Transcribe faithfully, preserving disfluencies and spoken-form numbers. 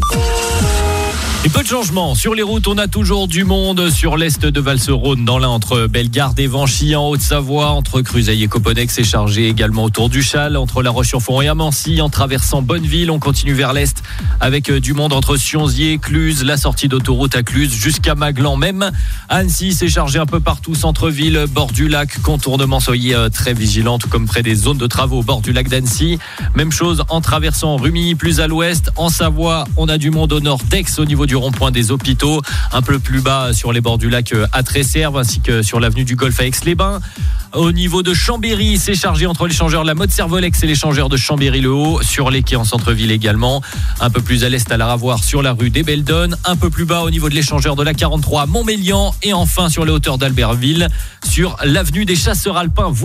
Et peu de changements sur les routes, on a toujours du monde sur l'est de Val-sur-Rhône, dans l'Ain entre Bellegarde et Vanchy, en Haute-Savoie, entre Cruseilles et Coponec, c'est chargé également autour du Châle, entre La Roche-sur-Fonds et Amancy, en traversant Bonneville, on continue vers l'est avec du monde entre Sionzier, Cluse, la sortie d'autoroute à Cluse jusqu'à Maglan même. À Annecy, c'est chargé un peu partout, centre-ville, bord du lac, contournement, soyez très vigilants, tout comme près des zones de travaux au bord du lac d'Annecy. Même chose en traversant Rumilly, plus à l'ouest. En Savoie, on a du monde au nord d'Aix, au niveau du rond-point des hôpitaux, un peu plus bas sur les bords du lac à Tresserve, ainsi que sur l'avenue du Golfe à Aix-les-Bains. Au niveau de Chambéry, c'est chargé entre l'échangeur La Motte-Servolex et l'échangeur de Chambéry-le-Haut, sur les quais en centre-ville également. Un peu plus à l'est à la Ravoire sur la rue des Belles-Donnes, un peu plus bas au niveau de l'échangeur de la quarante-trois à Montmélian, et enfin sur les hauteurs d'Albertville sur l'avenue des Chasseurs Alpins.